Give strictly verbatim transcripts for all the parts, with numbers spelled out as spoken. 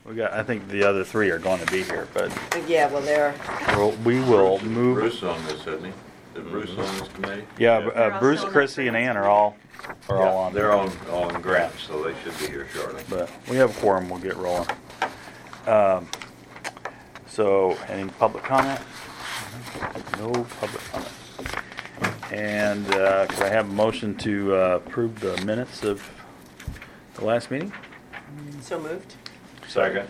We got, I think the other three are going to be here, but Yeah, well, they're, we'll, we will Bruce- move. Bruce on this, isn't he? Is Bruce on this committee? Yeah, They're uh, all Bruce, still in Chrissy, and Ann are all, are all on. They're all, all in grants, so they should be here shortly. But we have a quorum, we'll get rolling. Um, So, any public comment? No public comment. And uh, could I have a motion to uh, approve the minutes of the last meeting? so moved. Second.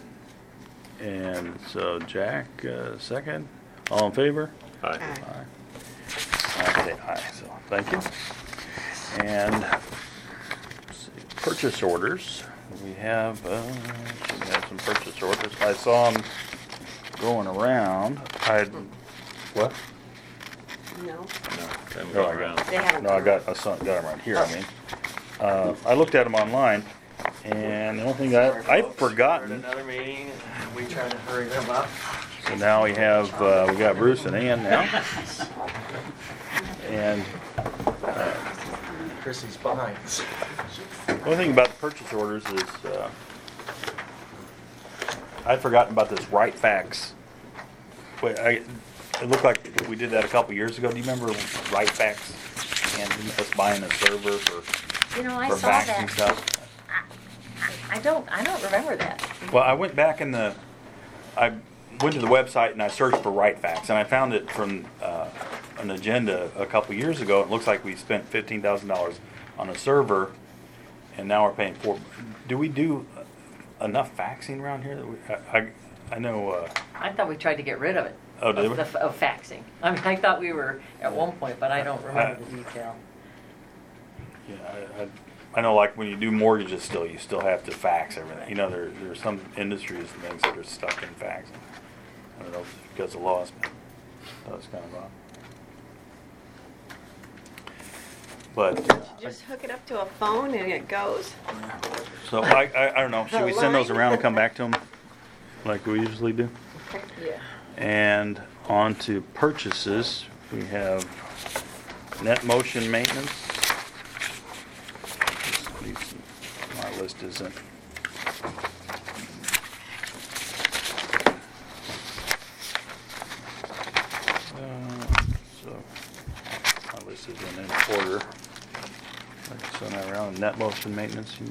And so Jack, uh, second. All in favor? Aye. Aye. Aye. I say aye, so thank you. And let's see, purchase orders. We have, uh, should have some purchase orders. I saw them going around. I, what? No, No, haven't No, gone I around. they haven't. No, I got, I saw, got them right here, I mean. Uh, I looked at them online, and the only thing I, Sorry, I'd folks. forgotten, We're at Another meeting, and we try to hurry them up. so now we have, uh, we got Bruce and Ann now. And Chrissy's behind. the only thing about the purchase orders is, uh, I'd forgotten about this right fax. Wait, I, it looked like we did that a couple years ago. Do you remember right fax? And us buying a server for, You know, I for saw faxing that. stuff? I don't, I don't remember that. Well, I went back in the, I went to the website and I searched for right fax, and I found it from uh, an agenda a couple years ago. It looks like we spent fifteen thousand dollars on a server, and now we're paying four. Do we do enough faxing around here? That we, I, I, I know. Uh, I thought we tried to get rid of it. Oh, did of, we? the- of faxing. I mean, I thought we were at one point, but I don't remember the detail. yeah, I, I, I know. Like when you do mortgages, still you still have to fax everything. You know, there there's some industries and things that are stuck in faxing. I don't know if it's because of laws, but that's kind of odd. But. uh, Just hook it up to a phone and it goes. So I, I, I don't know, should we send those line. around and come back to them like we usually do? Yeah. And on to purchases, we have net motion maintenance. These- My list isn't. Uh, So, my list isn't in order. Like, So now around net motion maintenance, you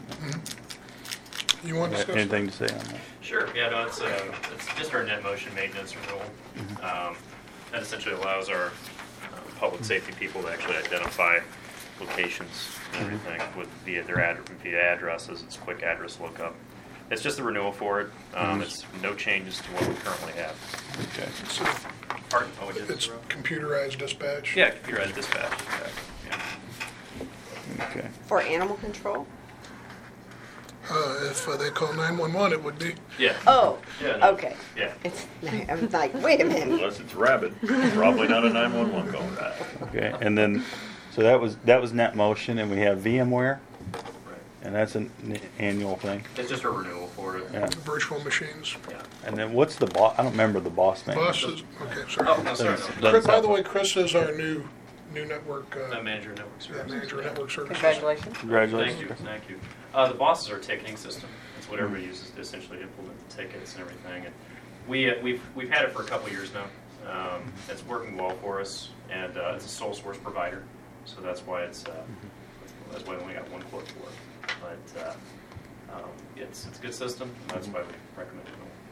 You want to got discuss? anything to say on that? Sure, yeah, no, it's, uh, it's just our net motion maintenance renewal. Um, That essentially allows our uh, public safety people to actually identify locations and everything with via their ad, via addresses. It's quick address lookup. It's just a renewal for it. Um, It's no changes to what we currently have. Okay. So Pardon? Oh, it is? It's computerized dispatch? Yeah, computerized dispatch, exactly, yeah. Okay. For animal control? Uh, If uh, they call nine one one, it would be. Yeah. Oh, Yeah, no, okay. Yeah. It's, I was like, wait a minute. Unless it's rabid, probably not a nine one one call. Okay, and then, so that was, that was net motion, and we have VMware, Right. and that's an annual thing. It's just a renewal for it. Yeah. Virtual machines. Yeah. And then what's the boss, I don't remember the boss name. Boss is, okay, Oh, sorry. no, sorry. Doesn't- no. doesn't Chris- By sound- the way, Chris is our new, new network, Uh, uh, Manager of Network yeah, Services. manager of network services. Congratulations. Thank Congratulations. you, thank you. Uh, the boss is our ticketing system. It's what everybody uses to essentially implement the tickets and everything. And we, uh, we've, we've had it for a couple years now. Um, it's working well for us, and uh, it's a sole source provider, so that's why it's, uh, that's why we only got one quote for it. But uh, um, it's, it's a good system, and that's why we recommend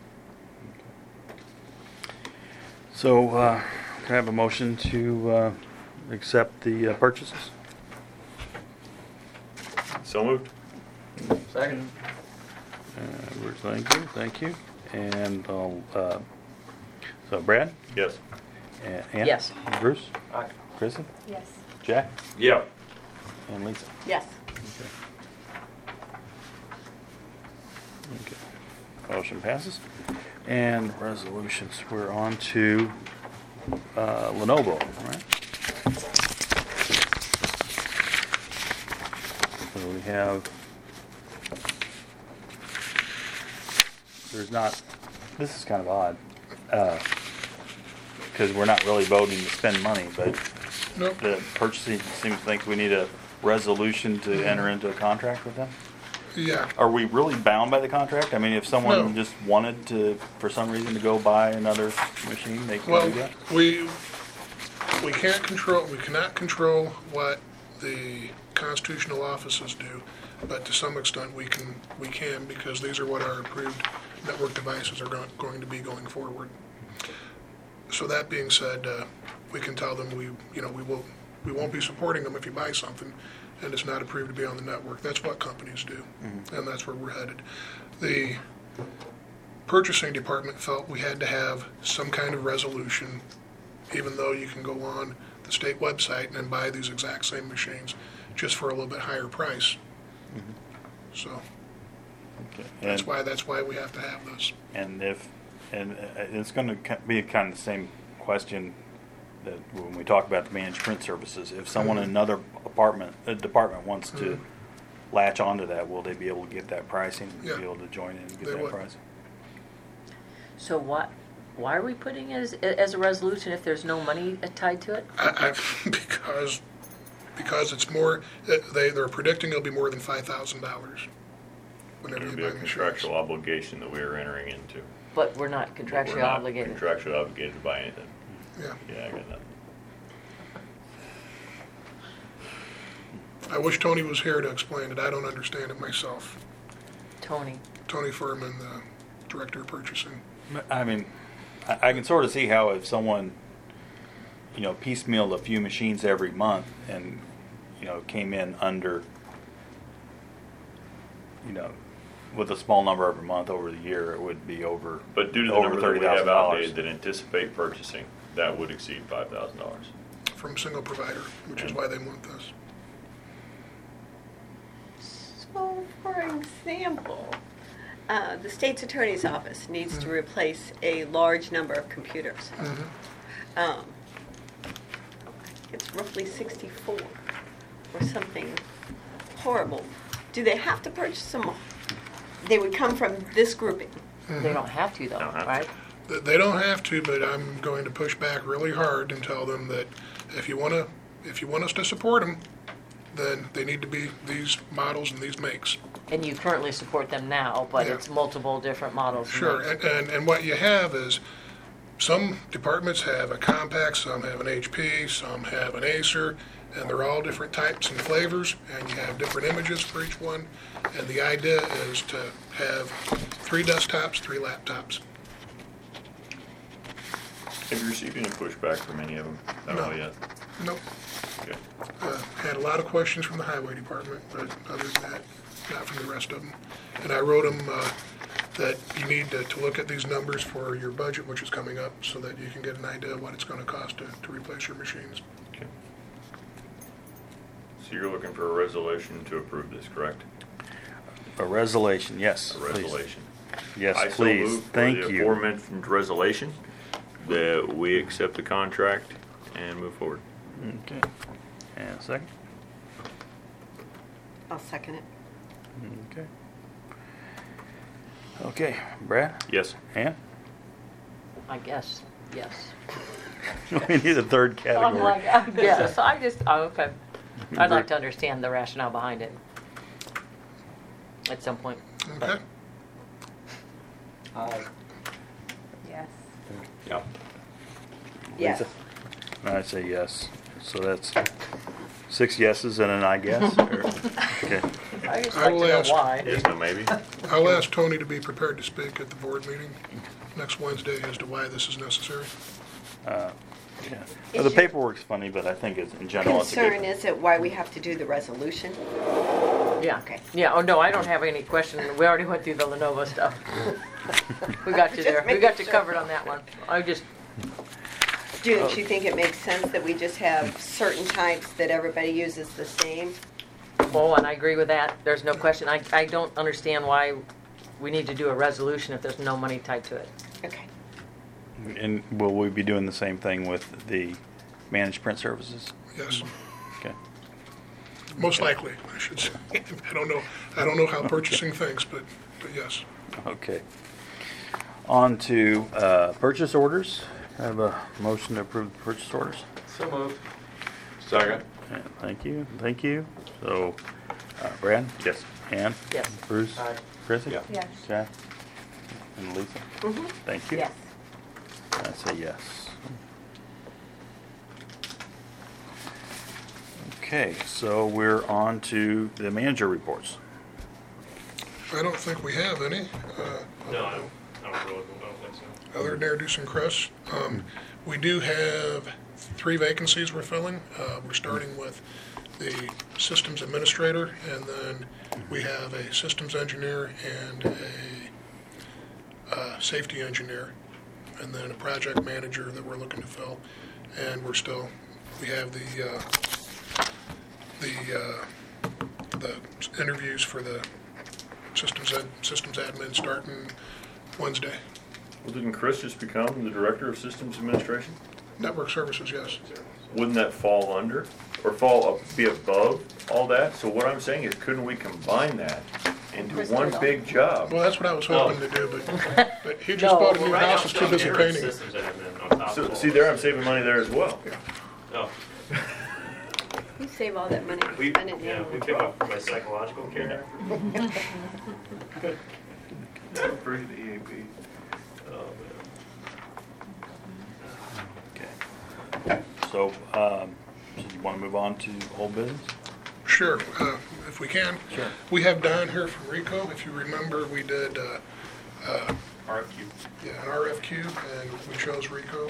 it. So, uh, can I have a motion to, uh, accept the uh, purchases? So moved. Second. Uh, Bruce, thank you, thank you. And, I'll, uh, so Brad? Yes. and Ann? Yes. Bruce? Aye. Kristen? Yes. Jack? Yeah. And Lisa? Yes. Okay. Motion passes. And resolutions, we're on to uh, Lenovo, right? So we have, there's not, this is kind of odd, because we're not really voting to spend money, but Nope. the purchasing seems to think we need a resolution to enter into a contract with them? Yeah, Are we really bound by the contract? I mean, if someone No. just wanted to, for some reason, to go buy another machine, they can well, do that? we, we can't control, we cannot control what the constitutional offices do, but to some extent, we can, we can, because these are what our approved network devices are go- going to be going forward. So that being said, uh, we can tell them we, you know, we will, we won't be supporting them if you buy something and it's not approved to be on the network. That's what companies do, and that's where we're headed. The purchasing department felt we had to have some kind of resolution, even though you can go on the state website and buy these exact same machines just for a little bit higher price. So Okay. that's And- why, that's why we have to have this. And if, and uh, it's going to be kind of the same question that when we talk about the managed print services, if someone in another apartment, a department wants to Mhm. latch onto that, will they be able to get that pricing? Yeah. Be able to join in and get They that would. pricing? So what, why are we putting it as, as a resolution if there's no money tied to it? I, I, because, because it's more, they, they're predicting it'll be more than five thousand dollars whenever It you would be buy a machines. contractual obligation that we are entering into. But we're not We're contractually not obligated. Contractually obligated to buy anything. Yeah. Yeah, I got nothing. I wish Tony was here to explain it. I don't understand it myself. Tony, Tony Furman, the Director of Purchasing. I mean, I, I can sort of see how if someone, you know, piecemealed a few machines every month and, you know, came in under, you know, with a small number every month over the year, it would be over. But due to the over number that we have thirty thousand dollars. outdated that anticipate purchasing, that would exceed five thousand dollars. From single provider, which is why they want this. So, for example, uh, the state's attorney's office needs to replace a large number of computers. Um, It's roughly sixty-four or something horrible. Do they have to purchase them all? They would come from this grouping. they don't have to though, Don't have to. right? Th- They don't have to, but I'm going to push back really hard and tell them that if you want to, if you want us to support them, then they need to be these models and these makes. And you currently support them now, but Yeah. it's multiple different models. and Sure, makes. and, and, and what you have is, some departments have a Compaq, some have an H P, some have an Acer, and they're all different types and flavors, and you have different images for each one. And the idea is to have three desktops, three laptops. Have you received any pushback from any of them? Not No. all yet. Nope. Okay. Uh, Had a lot of questions from the highway department, but other than that, not from the rest of them. And I wrote them uh, that you need to, to look at these numbers for your budget, which is coming up, so that you can get an idea of what it's gonna cost to, to replace your machines. Okay. So you're looking for a resolution to approve this, correct? A resolution, yes. A please. resolution. Yes, I so please. move for Thank the you. aforementioned resolution that we accept the contract and move forward. Okay. And a second? I'll second it. Okay. Okay, Brad? Yes. Ann? I guess, yes. We need a third I'm category. like, I guess, I just, oh, okay. I'd like to understand the rationale behind it at some point. Okay? Aye. Yes. Yeah. Yes. Lisa? I say yes. So that's six yeses and an I guess? Or- Okay. I just I like will to know ask- why. Yes, no, maybe? I'll ask Tony to be prepared to speak at the board meeting next Wednesday as to why this is necessary. Uh, yeah. Is Well, the your- paperwork's funny, but I think it's, in general, it's a good. Concern is it why we have to do the resolution? Yeah, Okay. yeah, oh, no, I don't have any question. We already went through the Lenovo stuff. We got you Just there. We making got you sure. covered on that one. I just, Don't you think it makes sense that we just have certain types that everybody uses the same? oh, and I agree with that. There's no question. I, I don't understand why we need to do a resolution if there's no money tied to it. Okay. And will we be doing the same thing with the managed print services? Yes, Okay. most likely, I should say. I don't know, I don't know how purchasing thinks, but, but yes. Okay. On to uh, purchase orders. I have a motion to approve the purchase orders. So moved. Second. Yeah, Thank you, thank you. So, Uh, Brad? Yes. Ann? Yes. Bruce? Aye. Chrissy? Yeah. Yes. Jack? And Lisa? Mhm. Thank you. Yes. I say yes. Okay, so we're on to the manager reports. I don't think we have any. Uh, No, I don't, I don't really, I don't think so. Other than introducing Chris, um, we do have three vacancies we're filling. Uh, We're starting with the systems administrator, and then we have a systems engineer and a uh, safety engineer, and then a project manager that we're looking to fill. And we're still, we have the, uh, the, uh, the interviews for the systems ed, systems admin starting Wednesday. Well, didn't Chris just become the Director of Systems Administration? Network services, yes. Wouldn't that fall under, or fall, up- be above all that? So what I'm saying is, couldn't we combine that into Chris one did all. big job? Well, that's what I was hoping to do, but, but he just No. bought a Well, new right now, house, is too busy I'm here at painting it. Systems admin on top So, of all see this. there, I'm saving money there as well. Oh, You save all that money, we, spend it yeah, now. we pick up my psychological care. Free the E A P. Oh, Okay. So, um, so you want to move on to old business? Sure, uh, if we can. Sure. We have Don here from Rico. If you remember, we did uh, uh, R F Q. yeah, an R F Q, and we chose Rico.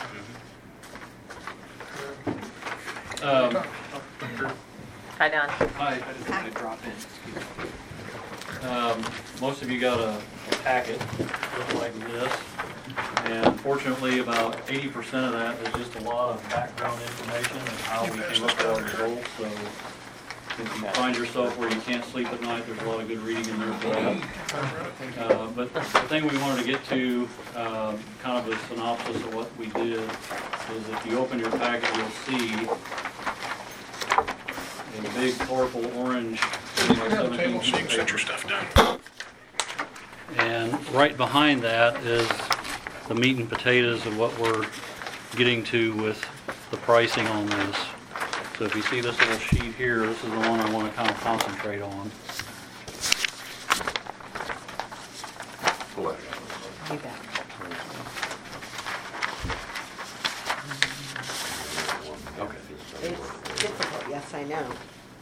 Uh, Um, Hi, Don. Hi, I just wanted to drop in. Excuse me. Um, most of you got a a packet, just like this. And fortunately, about eighty percent of that is just a lot of background information and how we came up with our results. So if you find yourself where you can't sleep at night, there's a lot of good reading in there for that. Uh, But the thing we wanted to get to, um, kind of a synopsis of what we did, is if you open your packet, you'll see a big colorful orange You can have a table so you can set your stuff down. And right behind that is the meat and potatoes of what we're getting to with the pricing on this. So if you see this little sheet here, this is the one I want to kind of concentrate on. You bet. Okay. It's difficult, yes, I know.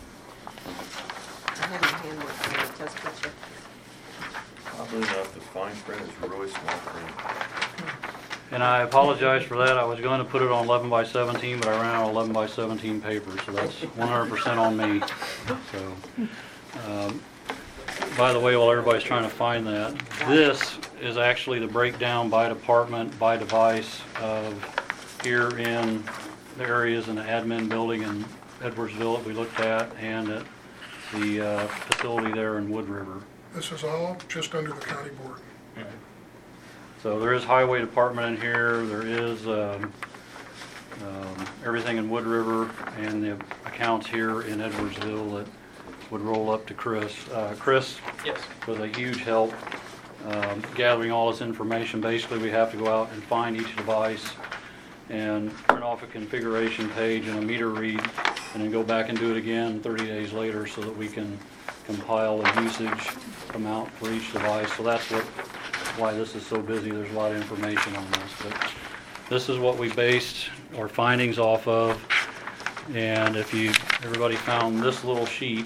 I have my handwork on it, just picture. Oddly enough, the fine print is really small print. And I apologize for that. I was going to put it on eleven by seventeen, but I ran out of eleven by seventeen paper, so that's one hundred percent on me. So, um, by the way, while everybody's trying to find that, this is actually the breakdown by department, by device of here in the areas in the admin building in Edwardsville that we looked at, and at the uh, facility there in Wood River. This is all just under the county board. So there is highway department in here, there is um, um, everything in Wood River, and the accounts here in Edwardsville that would roll up to Chris. Uh, Chris Yes. was a huge help um, gathering all this information. Basically, we have to go out and find each device and print off a configuration page and a meter read, and then go back and do it again thirty days later so that we can compile a usage amount for each device. So that's what why this is so busy. There's a lot of information on this, but this is what we based our findings off of. And if you, everybody found this little sheet,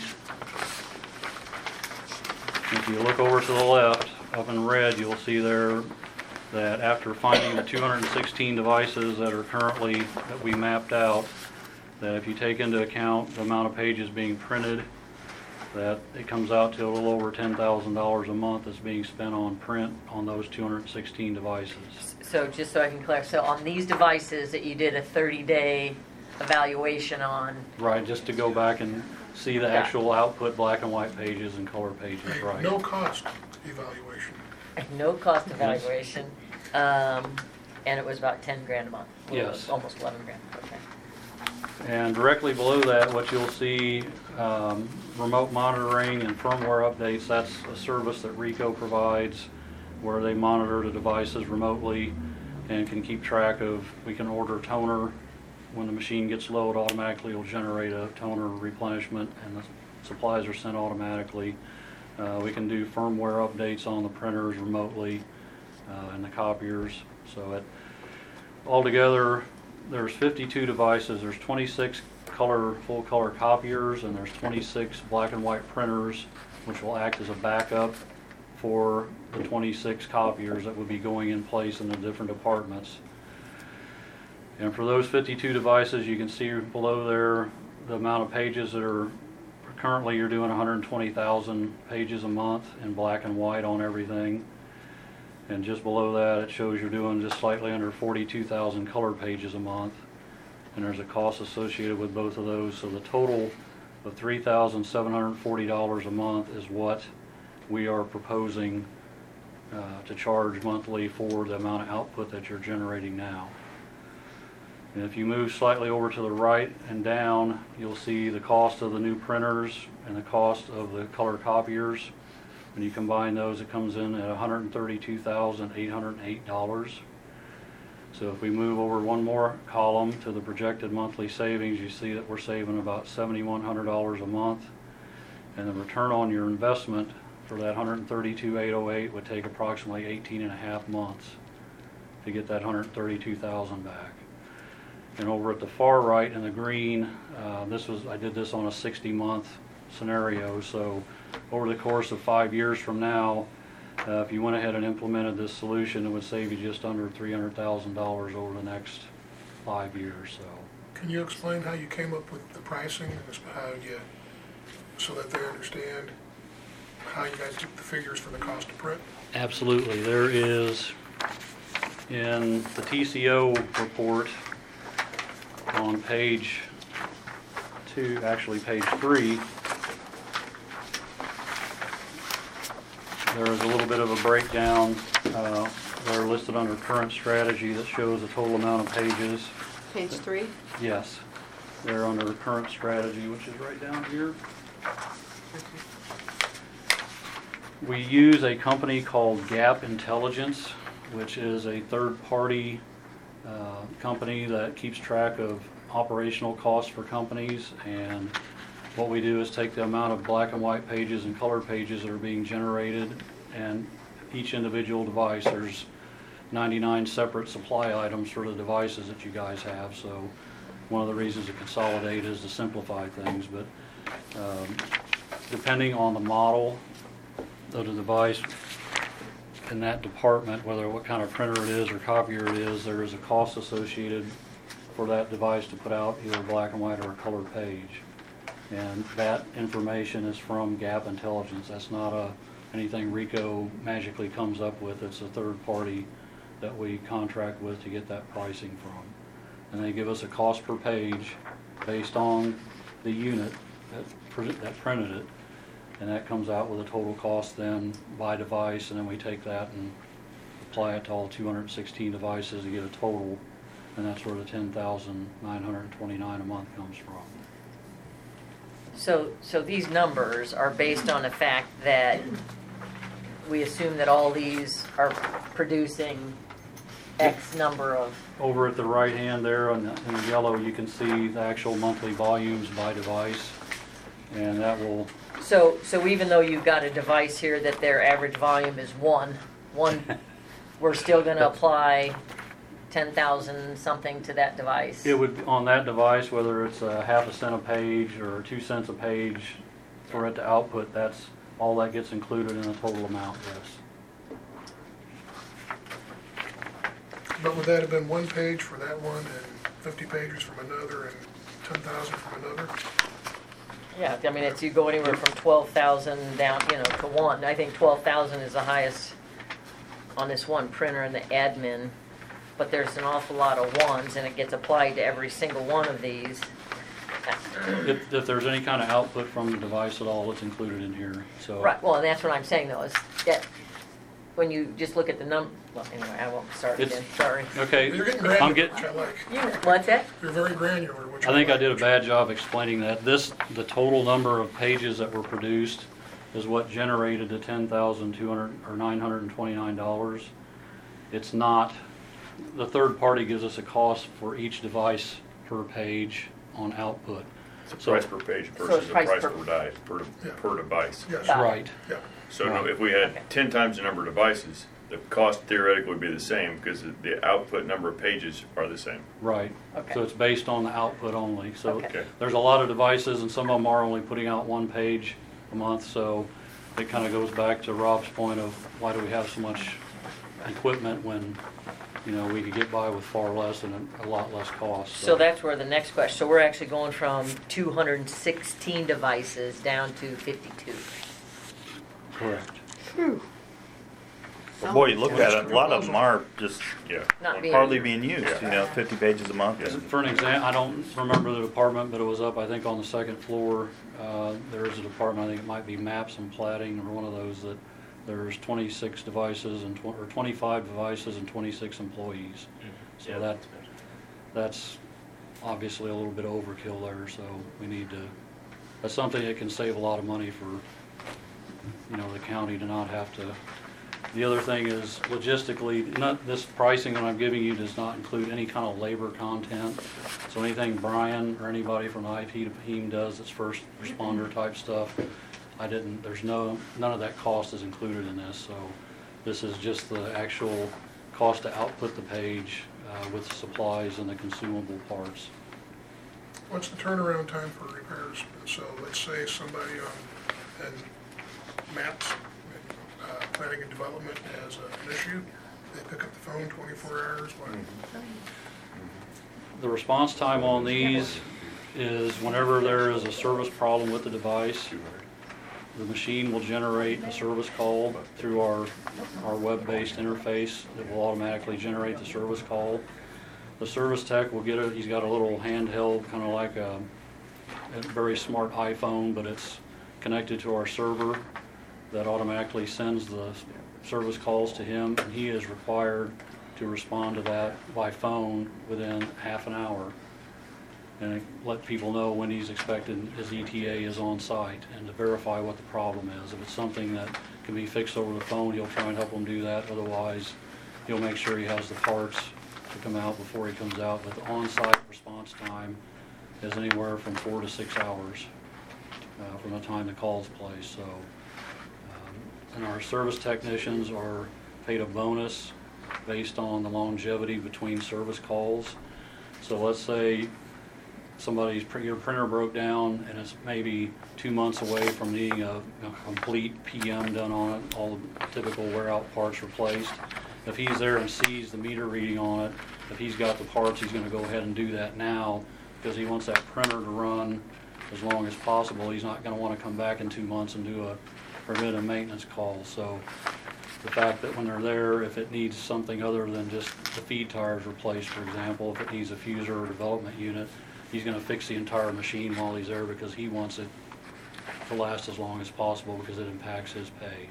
if you look over to the left, up in red, you'll see there that after finding the two hundred sixteen devices that are currently, that we mapped out, that if you take into account the amount of pages being printed, that it comes out to a little over ten thousand dollars a month that's being spent on print on those two hundred sixteen devices. So just so I can clarify, so on these devices that you did a thirty-day evaluation on, Right, just to go back and see the Yeah. actual output black and white pages and color pages, right. No cost evaluation. no cost evaluation, um, and it was about ten grand a month. Well, it was Yes. Almost eleven grand, okay. And directly below that, what you'll see, um, remote monitoring and firmware updates. That's a service that Rico provides where they monitor the devices remotely and can keep track of, we can order toner. When the machine gets low, it automatically will generate a toner replenishment, and the supplies are sent automatically. Uh, we can do firmware updates on the printers remotely uh, and the copiers. So it, altogether, there's fifty-two devices. There's twenty-six color, full color copiers, and there's twenty-six black and white printers, which will act as a backup for the twenty-six copiers that would be going in place in the different departments. And for those fifty-two devices, you can see below there the amount of pages that are currently you're doing one hundred twenty thousand pages a month in black and white on everything. And just below that, it shows you're doing just slightly under forty-two thousand color pages a month. And there's a cost associated with both of those. So the total of three thousand seven hundred forty dollars a month is what we are proposing uh, to charge monthly for the amount of output that you're generating now. And if you move slightly over to the right and down, you'll see the cost of the new printers and the cost of the color copiers. When you combine those, it comes in at one hundred thirty-two thousand eight hundred eight dollars. So if we move over one more column to the projected monthly savings, you see that we're saving about seven thousand one hundred dollars a month. And the return on your investment for that one hundred thirty-two thousand eight hundred eight would take approximately eighteen and a half months to get that one hundred thirty-two thousand back. And over at the far right in the green, uh, this was I did this on a sixty month scenario. So over the course of five years from now, uh, if you went ahead and implemented this solution, it would save you just under three hundred thousand dollars over the next five years. So Can you explain how you came up with the pricing and this- how you, so that they understand how you guys took the figures for the cost of print? absolutely, there is in the T C O report on page two, actually page three, there is a little bit of a breakdown. Uh, they're listed under current strategy that shows the total amount of pages. Page three? Yes, they're under current strategy, which is right down here. We use a company called Gap Intelligence, which is a third-party uh, company that keeps track of operational costs for companies. And what we do is take the amount of black and white pages and color pages that are being generated, and each individual device, there's ninety-nine separate supply items for the devices that you guys have. So one of the reasons to consolidate is to simplify things. But um, depending on the model of the device in that department, whether what kind of printer it is or copier it is, there is a cost associated for that device to put out either black and white or a colored page. And that information is from Gap Intelligence. That's not a anything Rico magically comes up with. It's a third party that we contract with to get that pricing from. And they give us a cost per page based on the unit that, pr- that printed it. And that comes out with a total cost then by device, and then we take that and apply it to all two hundred sixteen devices to get a total, and that's where the ten thousand nine hundred twenty-nine a month comes from. So, so these numbers are based on the fact that we assume that all these are producing X number of, Over at the right hand there in the, in the yellow, you can see the actual monthly volumes by device, and that will, so, so even though you've got a device here that their average volume is one, one, we're still gonna apply ten thousand something to that device? it would, on that device, whether it's a half a cent a page or two cents a page for it to output, that's, all that gets included in the total amount, yes. But would that have been one page for that one and fifty pages from another and ten thousand from another? Yeah, I mean, it's, you go anywhere from twelve thousand down, you know, to one. I think twelve thousand is the highest on this one printer in the admin, but there's an awful lot of ones, and it gets applied to every single one of these. If, if there's any kind of output from the device at all, it's included in here, so. Right, well, and that's what I'm saying, though, is that when you just look at the num, well, anyway, I won't start It's- again, sorry. Okay, You're getting I'm granular, getting, which I like. You- What's that? You're very granular, which I I think I like. did a bad job explaining that. This, the total number of pages that were produced is what generated the ten thousand two hundred or nine hundred twenty-nine dollars. It's not, the third party gives us a cost for each device per page on output. It's a So- price per page So versus it's a price price per- per di, per, Yeah. per device. Yes, Got it. Right. yeah. So no, Right. if we had Okay. ten times the number of devices, the cost theoretically would be the same because the- the output number of pages are the same. Right. Okay. So it's based on the output only. So Okay. Okay. there's a lot of devices and some of them are only putting out one page a month. So it kind of goes back to Rob's point of why do we have so much equipment when, you know, we could get by with far less and a a lot less cost. So that's where the next question, so we're actually going from two hundred sixteen devices down to fifty-two. Correct. Well, boy, you look at it, a lot of them are just Yeah. Not being- hardly being used, Yeah. you know, fifty pages a month. Yeah. and- For an example, I don't remember the department, but it was up, I think, on the second floor. Uh, There is a department, I think it might be maps and plating or one of those, that there's twenty-six devices and, tw- or twenty-five devices and twenty-six employees. So Yeah, that, that's obviously a little bit overkill there, so we need to, that's something that can save a lot of money for, you know, the county to not have to. The other thing is logistically, not, this pricing that I'm giving you does not include any kind of labor content. So anything Brian or anybody from the I T team does that's first responder type stuff, I didn't, there's no, none of that cost is included in this. So this is just the actual cost to output the page uh, with supplies and the consumable parts. What's the turnaround time for repairs? So let's say somebody on, and maps, uh, planning and development has an issue, they pick up the phone twenty-four hours, what? The response time on these is whenever there is a service problem with the device, the machine will generate a service call through our, our web-based interface that will automatically generate the service call. The service tech will get it, he's got a little handheld, kind of like a, a very smart iPhone, but it's connected to our server that automatically sends the service calls to him, and he is required to respond to that by phone within half an hour. And let people know when he's expected, his E T A is on site, and to verify what the problem is. If it's something that can be fixed over the phone, he'll try and help him do that. Otherwise, he'll make sure he has the parts to come out before he comes out. But the on-site response time is anywhere from four to six hours uh, from the time the call is placed. So, um, and our service technicians are paid a bonus based on the longevity between service calls. So let's say somebody's, pr- your printer broke down and it's maybe two months away from needing a, a complete P M done on it, all the typical wear out parts replaced. If he's there and sees the meter reading on it, if he's got the parts, he's gonna go ahead and do that now because he wants that printer to run as long as possible. He's not gonna wanna come back in two months and do a preventive maintenance call. So the fact that when they're there, if it needs something other than just the feed tires replaced, for example, if it needs a fuser or development unit, he's gonna fix the entire machine while he's there because he wants it to last as long as possible because it impacts his pay.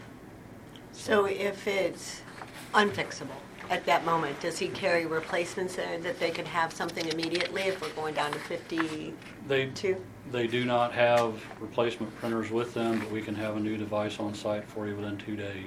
So if it's unfixable at that moment, does he carry replacements there that they could have something immediately if we're going down to fifty-two? They, they do not have replacement printers with them, but we can have a new device on site for you within two days.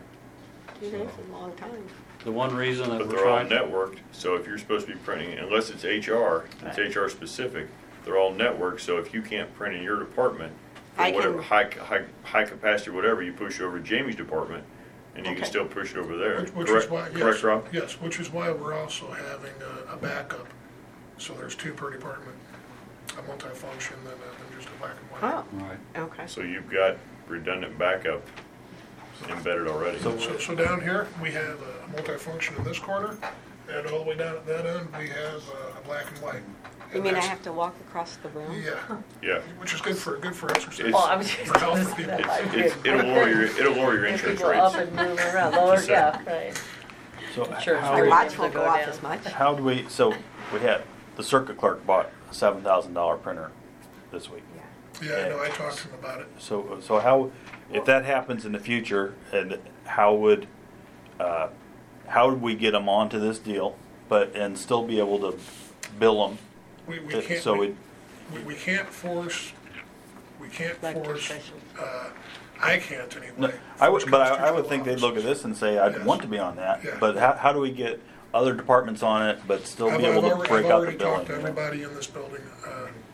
Two days is a long time. The one reason that But we're they're all trying, networked, so if you're supposed to be printing, unless it's H R, it's H R specific, they're all networked, so if you can't print in your department, I or whatever, can- high, high, high capacity, whatever, you push it over to Jamie's department, and you can Okay. still push it over there. Which- Which Correct- is why, yes. Correct, Rob? Yes, which is why we're also having a, a backup. So there's two per department, a multifunction than, a- than just a black and white. Oh, right, okay. So you've got redundant backup embedded already. So- So, so down here, we have a multifunction in this corner, and all the way down at that end, we have a, a black and white. You And mean I that's- have to walk across the room? Yeah, Yeah. which is good for, good for exercise. It's- Well, I was just For health gonna for say people. that. It's, it's, it'll lower your, it'll lower your If insurance people up rates. and move around, lower, Just yeah, right. So Sure, how, My sure. watch Rates won't to go go off down. as much. how do we, so we had, the circuit clerk bought a seven thousand dollar printer this week. Yeah, I know, I talked to him about it. So, so how, if that happens in the future, and how would, uh, how would we get them onto this deal, but, and still be able to bill them? We, we can't, So we, it, we we can't force, we can't Electric force, session. uh, I can't no, anyway. I would, force but I, I would constitutional think they'd look at officers. this and say, I'd Yes. want to be on that, Yeah. but how, how do we get other departments on it, but still I've, be I've able to already, break I've out the already talked billing? to everybody in this building, uh,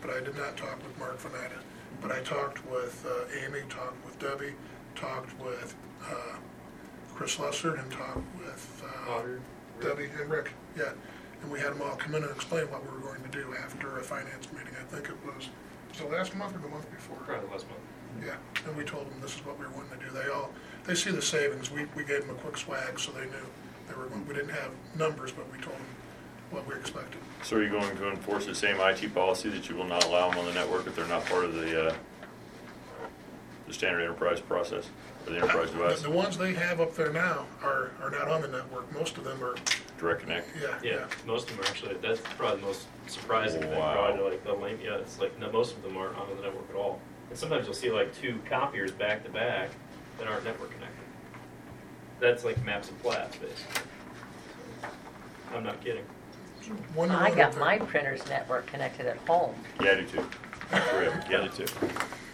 but I did not talk with Mark Venida. But I talked with uh, Amy, talked with Debbie, talked with uh, Chris Lesser, and talked with uh, Otter, Rick. Debbie and Rick, yeah. And we had them all come in and explain what we were going to do after a finance meeting. I think it was, was it last month or the month before? Probably last month. Yeah, and we told them this is what we were wanting to do. They all, they see the savings. We, we gave them a quick swag so they knew they were going, we didn't have numbers, but we told them what we expected. So are you going to enforce the same I T policy that you will not allow them on the network if they're not part of the, uh, the standard enterprise process, or the enterprise The, device? the ones they have up there now are, are not on the network. Most of them are, Direct connect? yeah, Yeah, yeah. most of them are actually, that's probably the most surprising thing, Wow. probably like the lame, yeah, it's like, no, most of them aren't on the network at all. And sometimes you'll see like two copiers back to back that aren't network connected. That's like maps and plats, basically. So, I'm not kidding. One to I one got up there. my printer's network connected at home. Yeah, I do too. Correct. Yeah, I do too.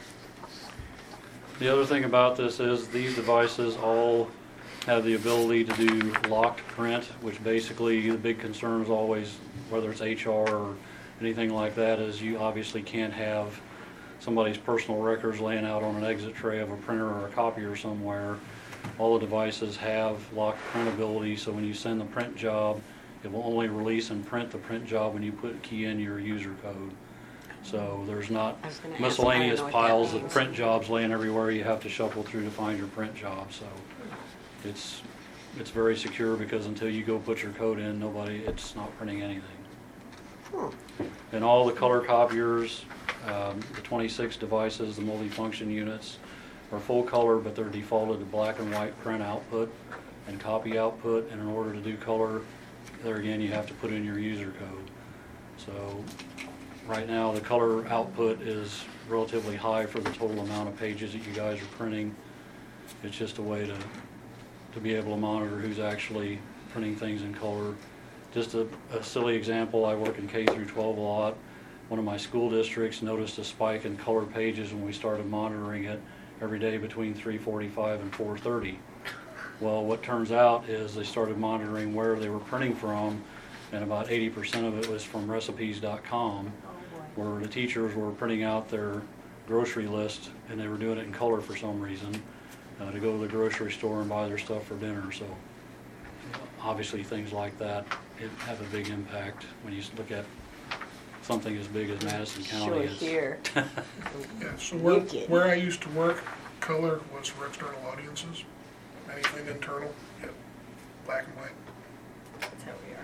The other thing about this is these devices all have the ability to do locked print, which basically the big concern is always, whether it's H R or anything like that, is you obviously can't have somebody's personal records laying out on an exit tray of a printer or a copier somewhere. All the devices have locked print ability, so when you send the print job, it will only release and print the print job when you put key in your user code. So there's not I was gonna ask, miscellaneous I don't know what that piles of means. print jobs laying everywhere you have to shuffle through to find your print job. So it's it's very secure because until you go put your code in, nobody, it's not printing anything. Hmm. And all the color copiers, um, the twenty-six devices, the multifunction units are full color, but they're defaulted to black and white print output and copy output. And in order to do color, there again, you have to put in your user code. So right now, the color output is relatively high for the total amount of pages that you guys are printing. It's just a way to, to be able to monitor who's actually printing things in color. Just a, a silly example, I work in K through twelve a lot. One of my school districts noticed a spike in color pages when we started monitoring it every day between three forty-five and four thirty. Well, what turns out is they started monitoring where they were printing from, and about eighty percent of it was from recipes dot com, where the teachers were printing out their grocery list, and they were doing it in color for some reason, uh, to go to the grocery store and buy their stuff for dinner. So obviously things like that, it have a big impact when you look at something as big as Madison County. Sure, It's- here. Yeah, so where, Wicked. where I used to work, color was for external audiences. Anything internal, yep, black and white. That's how we are.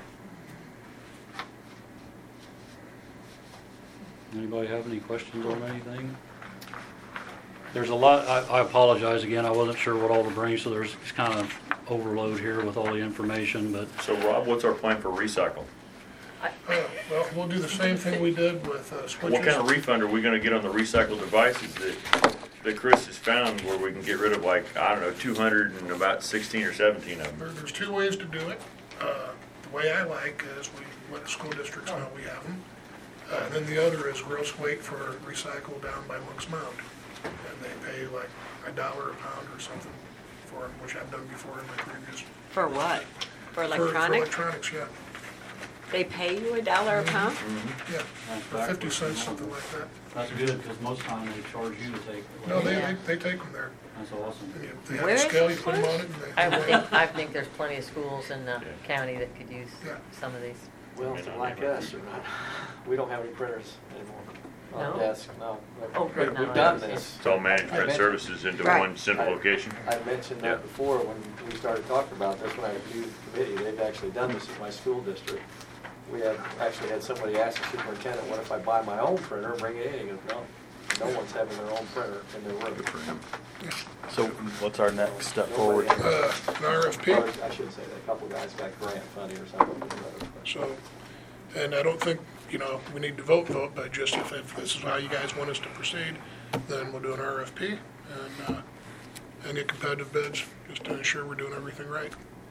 Anybody have any questions on anything? There's a lot, I, I apologize again, I wasn't sure what all to bring, so there's it's kind of overload here with all the information, but So Rob, what's our plan for recycle? Uh, well, we'll do the same thing we did with uh, switches. What kind of refund are we gonna get on the recycled devices that, that Chris has found where we can get rid of like, I don't know, two hundred and about sixteen or seventeen of There, them? there's two ways to do it. Uh, the way I like is we let the school districts know we have them. Uh, and then the other is gross weight for recycle down by Monk's Mound. And they pay like a dollar a pound or something for it, which I've done before in my previous. For what? For For- For electronic? electronics, yeah. They pay you a dollar a pound? Yeah, for fifty cents, something like that. that's good, because most time they charge you to take. No, they, Yeah. they, they take them there. That's awesome. And you, they have Where a is scale, you this put them place? on it and they. I would think, I think there's plenty of schools in the Yeah. county that could use Yeah. some of these. Well, May if they're not like be. us or not. We don't have any printers anymore on No? desk, no. Oh, We- good, no, We've I done understand. this. It's all managed I print bet- services into Right. one central I- location? I mentioned Yeah. that before when we started talking about this, when I reviewed the committee, they've actually done this at my school district. We had, actually had somebody ask the superintendent, what if I buy my own printer and bring it in? He goes, no, no one's having their own printer in their room. Good for him. So what's our next step forward? Uh, an R F P. Or I should say that, a couple guys got grant funding or something. So, and I don't think, you know, we need to vote, vote, but just if, if this is how you guys want us to proceed, then we'll do an R F P and, uh, and get competitive bids, just to ensure we're doing everything right.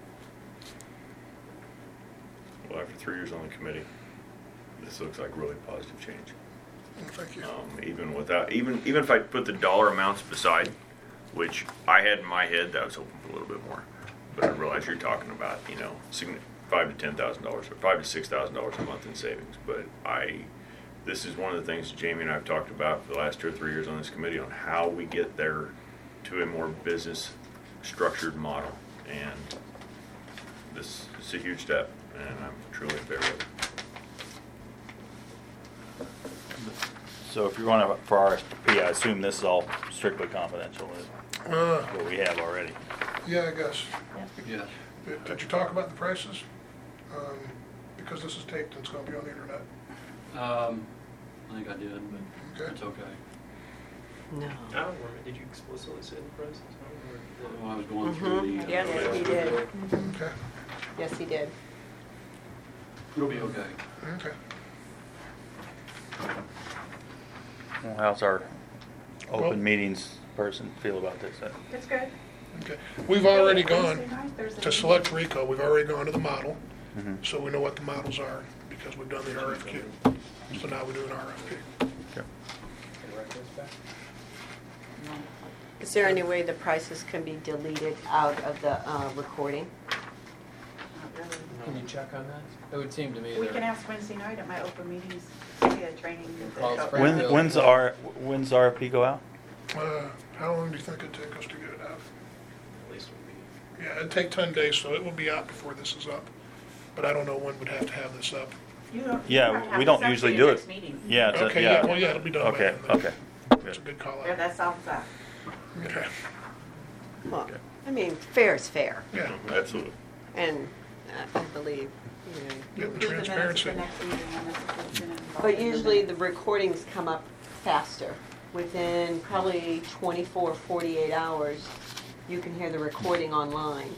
Well, after three years on the committee, this looks like really positive change. Well, thank you. Um, even without, even, even if I put the dollar amounts beside, which I had in my head, that I was hoping for a little bit more. But I realize you're talking about, you know, signi- five to ten thousand dollars, or five to six thousand dollars a month in savings. But I this is one of the things Jamie and I have talked about for the last two or three years on this committee on how we get there to a more business structured model. And this is a huge step, and I'm truly in favor of it. So if you're going to, for R S P, I assume this is all strictly confidential, is Uh, what we have already. yeah, I guess. Yes. Did did you talk about the prices? Um, Because this is taped and it's gonna be on the internet. Um, I think I did, but Okay. it's okay. No. I don't remember, did you explicitly say the prices? I don't remember. When I was going through the. uh, Yes, he did. Okay, Yes, he did. It'll be okay. okay. Well, how's our Well- open meetings person feel about this? Uh, That's good. Okay. We've already Wednesday gone, night, Thursday to night. select RICO, we've already gone to the model, mhm. so we know what the models are, because we've done the R F Q. So now we do an R F P. Okay. Is there any way the prices can be deleted out of the uh, recording? Not really. Can you check on that? It would seem to me We that- can ask Wednesday night at my open meetings, yeah, training. that- Call that- Spring. When, Springfield. when's the R, when's the R F P go out? Uh, How long do you think it'd take us to get it out? At least it would be. Yeah, it'd take ten days, so it will be out before this is up. But I don't know when we'd have to have this up. You don't- you Yeah, don't have we to don't set usually the do next it. meeting. Yeah, it's a- Okay, yeah, well, yeah. yeah, it'll be done by Okay, then. okay. That's a good call Yeah, out. that solves that. Okay, Well, I mean, fair is fair, yeah, Absolutely. and uh, I believe, you know. Get the Do the minutes at transparency. the next meeting, and this is been involved But in the usually the minutes. recordings come up faster. Within probably twenty-four, forty-eight hours, you can hear the recording online.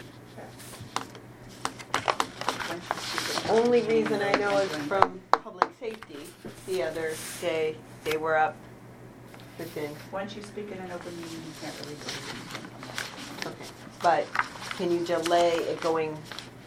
Only reason I know is from public safety. The other day, they were up within, Once you speak in an open meeting, you can't really do anything. okay. But can you delay it going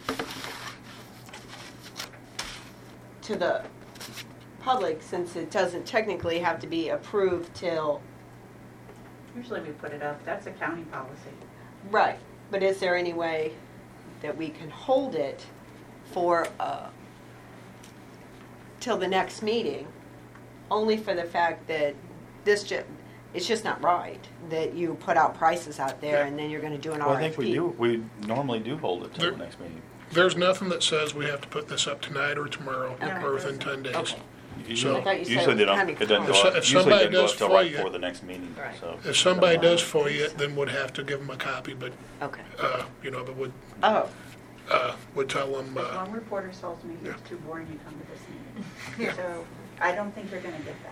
to the public, since it doesn't technically have to be approved till, Usually we put it up, that's a county policy. right, but is there any way that we can hold it for, uh, till the next meeting? Only for the fact that this ju, it's just not right, that you put out prices out there and then you're gonna do an Well, R F P. I think we do, we normally do hold it till There- the next meeting. there's nothing that says we have to put this up tonight or tomorrow, Okay. or within ten days. Okay. Usually, I thought you said usually it they was don't, county it doesn't If go so- up, if usually it somebody doesn't go does up till for right you- before the next meeting, Right. so. If somebody does for you, then we'd have to give them a copy, but, Okay. uh, you know, but would, Oh, uh, would tell them, But uh, one reporter tells me yeah. it's too boring to come to this meeting. So I don't think you're gonna get that.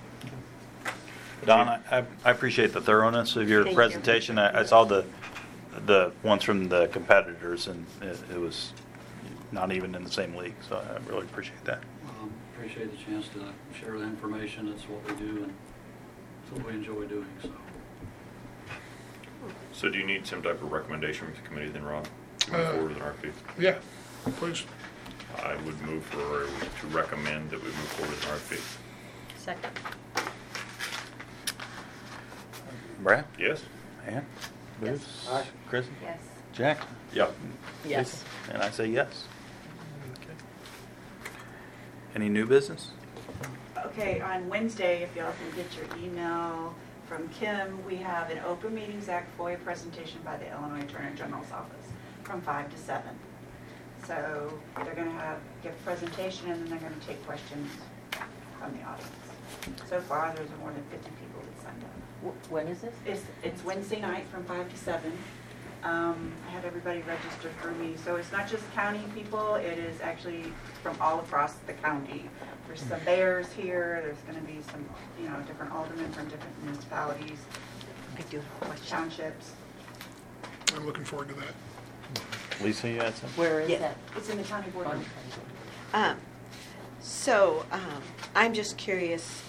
Don, I, I- I appreciate the thoroughness of your Thank you. presentation. I, I saw the, the ones from the competitors, and it, it was not even in the same league, so I really appreciate that. Um, Appreciate the chance to share the information. It's what we do and it's what we enjoy doing, so. So do you need some type of recommendation from the committee then, Rob, to move Uh, forward with an R F P? yeah, please. I would move for, to recommend that we move forward with an R F P. Second. Brad? Yes? Ann? Bruce? Aye. Chris? Yes. Jack? Yeah. yes. Lisa? And I say yes. Okay. Any new business? Okay, on Wednesday, if y'all can get your email from Kim, we have an Open Meetings Act FOIA presentation by the Illinois Attorney General's office from five to seven. So they're gonna have, give a presentation and then they're gonna take questions from the audience. So far, there's more than fifty people that signed up. Wh- When is this? It's, it's Wednesday night from five to seven. Um, I had everybody register through me, so it's not just county people, it is actually from all across the county. There's some mayors here, there's gonna be some, you know, different aldermen from different municipalities, I do have a question. townships. I'm looking forward to that. Lisa, you had something? Where is Yeah. that? It's in the county board room. Um, so, um, I'm just curious,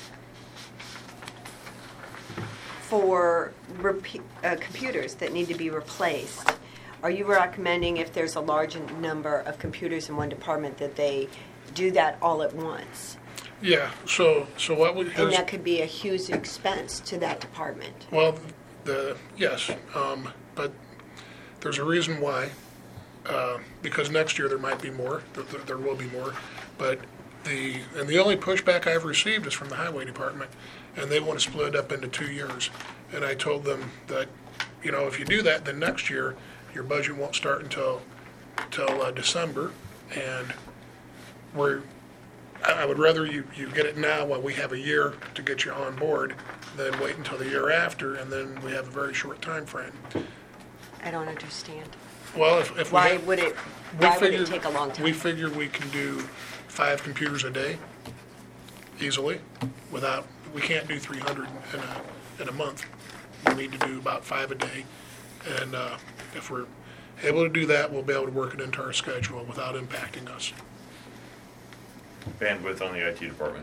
for repe- uh, computers that need to be replaced, are you recommending if there's a large number of computers in one department that they do that all at once? Yeah, so, so what we, And here's, that could be a huge expense to that department. well, the, yes, um, but there's a reason why, uh, because next year there might be more, there, there- there will be more, but The, and the only pushback I've received is from the highway department, and they want to split it up into two years. And I told them that, you know, if you do that, then next year, your budget won't start until, till uh, December, and we're, I I would rather you, you get it now while we have a year to get you on board than wait until the year after, and then we have a very short time frame. I don't understand. Well, if, if we. Why have- would it, we why would figure- it take a long time? We figure we can do five computers a day easily without, we can't do three hundred in a, in a month. We need to do about five a day. And uh, if we're able to do that, we'll be able to work it into our schedule without impacting us. Bandwidth on the I T department.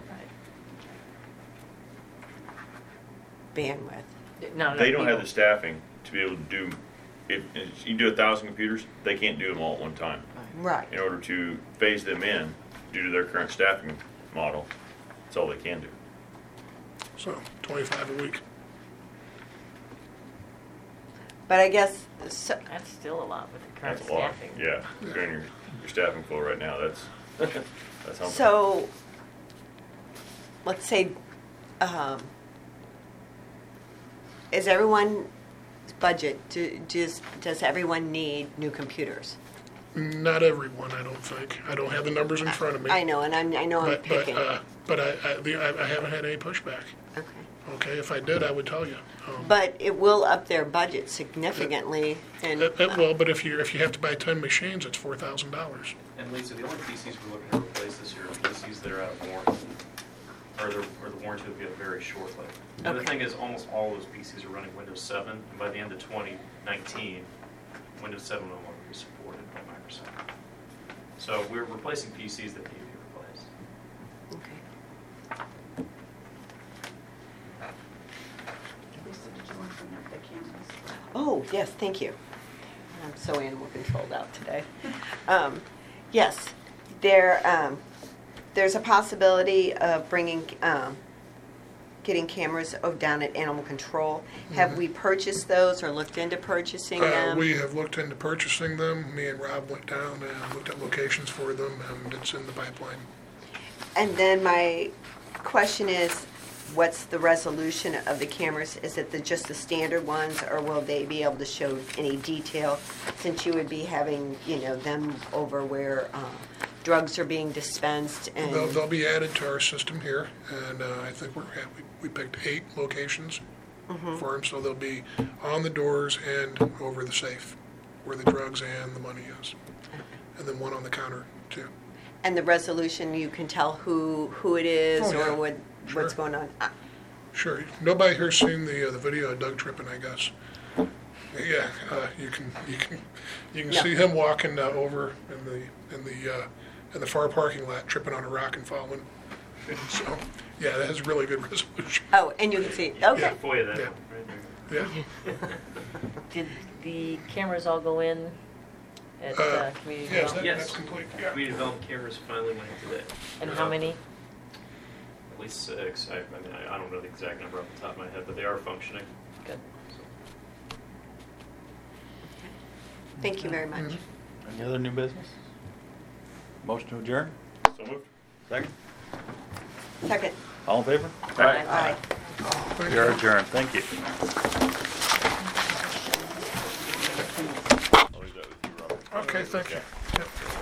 Bandwidth. No, no, They don't you have the staffing to be able to do, if, if you do a thousand computers, they can't do them all at one time. Right. In order to phase them in, due to their current staffing model, that's all they can do. So twenty-five a week. But I guess, so, That's still a lot with the current That's a lot. staffing. Yeah, considering your, your staffing full right now, that's, that's something. so, let's say, um, is everyone's budget, do, does, does everyone need new computers? Not everyone, I don't think. I don't have the numbers in front of me. I know, and I'm, I know I'm But, but, picking. uh, but I, I, the- I I haven't had any pushback. Okay. Okay, if I did, I would tell you. Um, But it will up their budget significantly, and It, it will, but if you, if you have to buy ten machines, it's four thousand dollars. And Lisa, the only P Cs we're looking to replace this year are P Cs that are out of warranty, or the, or the warranty will be up very shortly. The other Okay. thing is, almost all those P Cs are running Windows seven, and by the end of twenty nineteen, Windows seven will no longer be supported by Microsoft. So we're replacing P Cs that need to be replaced. okay. Lisa, did you want to bring up the cameras? Oh, yes, thank you. I'm so animal controlled out today. Um, yes, there, um, there's a possibility of bringing, um, getting cameras oh, down at Animal Control. Have we purchased those or looked into purchasing Uh, them? we have looked into purchasing them. Me and Rob went down and looked at locations for them, and it's in the pipeline. And then my question is, what's the resolution of the cameras? Is it the, just the standard ones, or will they be able to show any detail? Since you would be having, you know, them over where uh, drugs are being dispensed and... They'll, they'll be added to our system here, and uh, I think we're, we, we picked eight locations for them, so they'll be on the doors and over the safe, where the drugs and the money is. And then one on the counter, too. And the resolution, you can tell who, who it is Oh, yeah. or what, what's Sure. going on? Uh, Sure. Nobody here's seen the, uh, the video of Doug tripping, I guess. Yeah, uh, you can, you can, you can No. see him walking uh, over in the, in the, uh, in the far parking lot, tripping on a rock and falling. So, yeah, that has really good resolution. Oh, and you can see, okay. For you, that Yeah. one, right there. Yeah. Did the cameras all go in at Uh, uh, community Yes, development? that, Yes. that's complete, yeah. Community development cameras finally went in today. And They're how up. many? At least six. I, I mean, I, I don't know the exact number off the top of my head, but they are functioning. Good. Thank you very much. Any other new business? Motion to adjourn? So moved. Second? Second. All in favor? Aye. Thank You're you. adjourned. Thank you. I'll leave that with you, Robert. Okay, thank you. Yep.